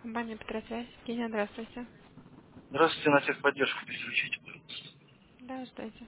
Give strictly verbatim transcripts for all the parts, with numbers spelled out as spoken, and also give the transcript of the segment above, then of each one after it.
Компания Петросвязь. Евгения, здравствуйте. Здравствуйте, на техподдержку переключите, пожалуйста. Да, ждайте.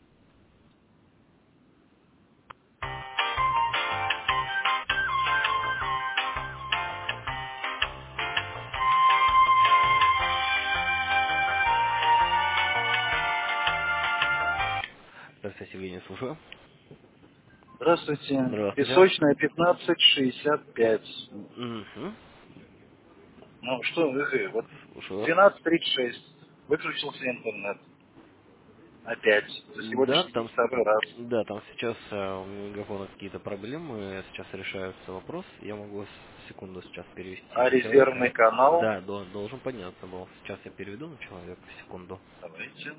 Здравствуйте, Евгений, слушаю. Здравствуйте. Здравствуйте. Песочная, пятнадцать шестьдесят пять. Угу. Ну, что вы, вот Слушаю. двенадцать тридцать шесть. Выключился интернет. Опять. За Да, сегодняшний день там, второй раз. да, там сейчас а, у мегафона какие-то проблемы, сейчас решается вопрос. Я могу с- секунду сейчас перевести А на резервный человека. канал? Да, до- должен подняться был. Сейчас я переведу на человека, секунду. Давайте.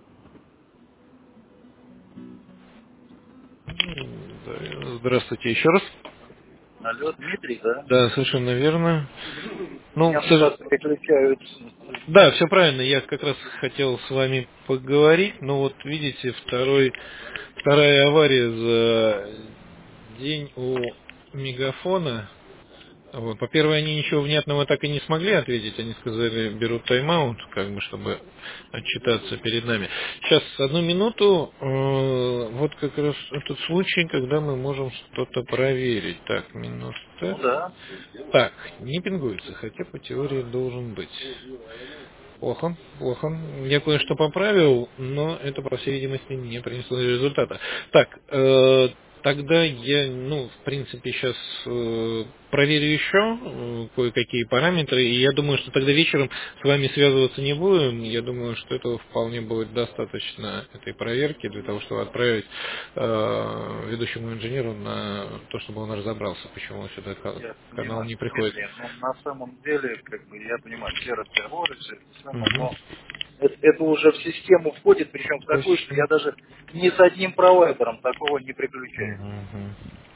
Да, здравствуйте еще раз. Алло, Дмитрий, да? Да, совершенно верно. Ну, Меня к туда сож- переключают. да, все правильно. Я как раз хотел с вами поговорить, но вот видите, второй, вторая авария за день у Мегафона. Вот. По первой, они ничего внятного так и не смогли ответить. Они сказали, берут тайм-аут, как бы, чтобы отчитаться перед нами. Сейчас, одну минуту. Э, Вот как раз этот случай, когда мы можем что-то проверить. Так, Ну минута. да. Так, не пингуется, хотя по теории должен быть. Плохо, плохо. Я кое-что поправил, но это, по всей видимости, не принесло результата. Так, э, тогда я, ну, в принципе, сейчас проверю еще э, кое-какие параметры, и я думаю, что тогда вечером с вами связываться не будем. Я думаю, что этого вполне будет достаточно, этой проверки, для того, чтобы отправить э, ведущему инженеру на то, чтобы он разобрался, почему он сюда ка- Я канал понимаю, не приходит. Дмитрий, но на самом деле, как бы, я понимаю, все разговоры, все это самое, Мгм. но это, это уже в систему входит, причем в такую, что Очень. я даже ни с одним провайдером такого не приключаю. Мгм.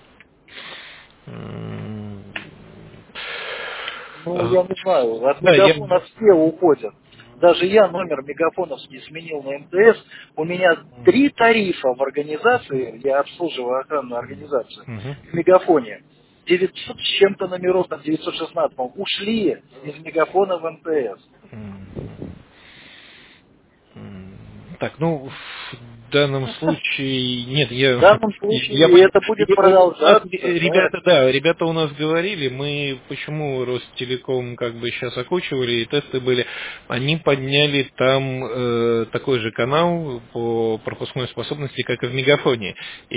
М, Ну, а, я не знаю, от Да, я... мегафона все уходят. Даже я номер мегафоновский сменил на МТС. У меня три тарифа в организации, я обслуживаю охранную организацию, Мгм. в мегафоне. девятьсот с чем-то номеров, там девятьсот шестнадцать, по-моему, ушли из мегафона в МТС. М, м, Так, ну, в данном случае... Нет, В я... данном Я, случае понимаю. это будет Я- у нас продолжаться, да. ребята, да, ребята у нас говорили, мы почему Ростелеком как бы сейчас окучивали, и тесты были, они подняли там э, такой же канал по пропускной способности, как и в Мегафоне.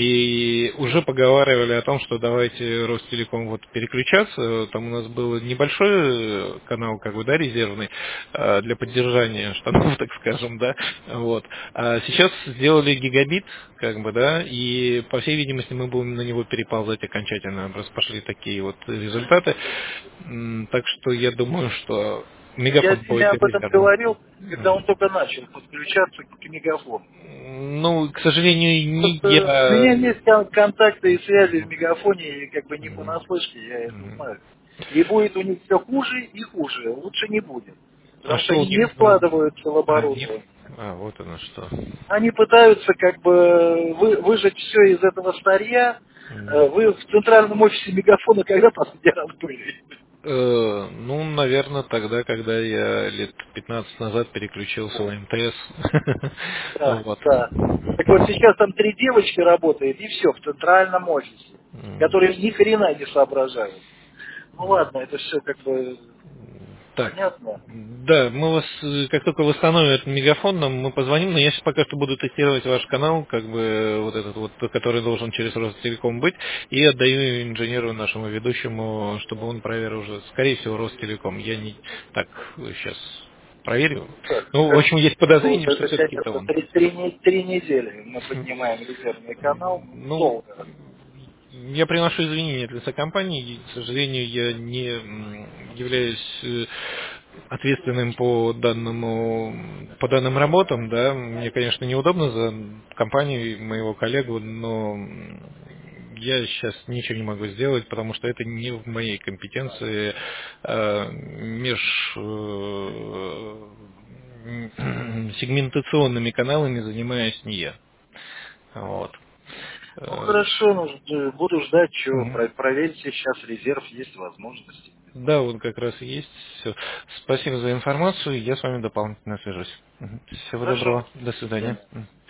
И уже поговаривали о том, что давайте Ростелеком вот переключаться. Там у нас был небольшой э, канал, как бы, да, резервный, э, для поддержания штанов, так скажем, да. Вот. А сейчас сделали гигабит, как бы, да, и по всей видимости мы будем на него переползать окончательно. Раз пошли такие вот результаты. М, Так что я думаю, что Я мегафон с ними будет об этом резервным. говорил, когда он только начал подключаться к мегафону. Ну, к сожалению, не Просто у меня я. есть кон- контакты и связи в мегафоне, и как бы не Мгм. понаслышке, я это Мгм. знаю. И будет у них все хуже и хуже, лучше не будет. А Потому что что у они не них? вкладываются в А, нет. оборудование. А, вот оно что. Они пытаются как бы вы- выжать все из этого старья. М. Э, Вы в центральном офисе мегафона когда последний раз были? Э, ну, наверное, тогда, когда я лет пятнадцать назад переключился Вот. на МТС. Да, Вот. да. Так вот сейчас там три девочки работают, и все, в центральном офисе, М. которые ни хрена не соображают. Ну ладно, это все как бы Так, понятно. да, мы вас, э, как только восстановят мегафон, нам мы позвоним, но я сейчас пока что буду тестировать ваш канал, как бы э, вот этот вот, который должен через Ростелеком быть, и отдаю инженеру нашему ведущему, чтобы он проверил уже, скорее всего, Ростелеком. Я не так сейчас проверю. Так, Ну, в как, общем, есть как долго? подозрение, что Это все-таки тянется это он. три, три не- три недели. Мы поднимаем резервный канал. Ну, Долго. я приношу извинения от лица компании. И, к сожалению, я не м, являюсь э, ответственным по данному по данным работам, да. Мне, конечно, неудобно за компанию и моего коллегу, но м, я сейчас ничего не могу сделать, потому что это не в моей компетенции. Э, меж э, м, сегментационными каналами занимаюсь не я. Вот. Ну Э, хорошо, ну, ж- буду ждать, что мгм. проверьте, сейчас резерв есть возможности. Да, вот как раз и есть. Все. Спасибо за информацию. Я с вами дополнительно свяжусь. Мгм. Всего Хорошо. доброго. До До свидания. свидания. Мгм.